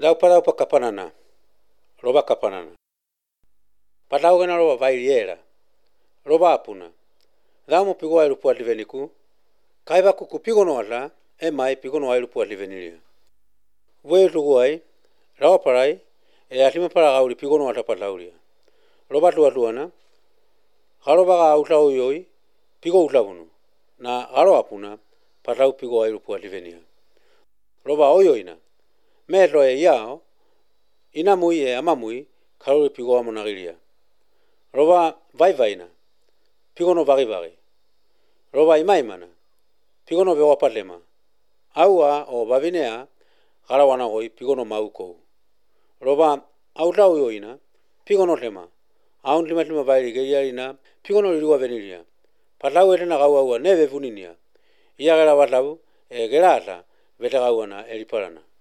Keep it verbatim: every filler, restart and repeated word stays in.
Laupa laupa kapanana. Roba kapanana. Pataugana roba vairiera. Roba apuna. Damo pigo ai lupu adiveniku. Kaiba kuku pigo no ata. E mai pigo no ai lupu adiveniria. Wei tuguai. Rawa parai. E atima para gauri pigo no ata patauria. Roba tua tuana. Haroba ga utau yoi. Pigo utavunu. Na haro apuna. Patau pigo ai lupu adivenia. Roba oyoina. Meto e yao. Ina mui e amamui. Karori pigo amonagiria. Roba vai vaina. Pigo no vagi vagi. Roba imaimana. Pigo no bewa palema. Aua o bavinea. Garawana goi pigo no maukou. Roba autau yoina. Pigo no tema. Aun lima lima vairi geiarina. Pigo no lirua veniria. Patau etena gau aua neve vuninia. Ia gara batau e gerata. Vete gauana eliparana.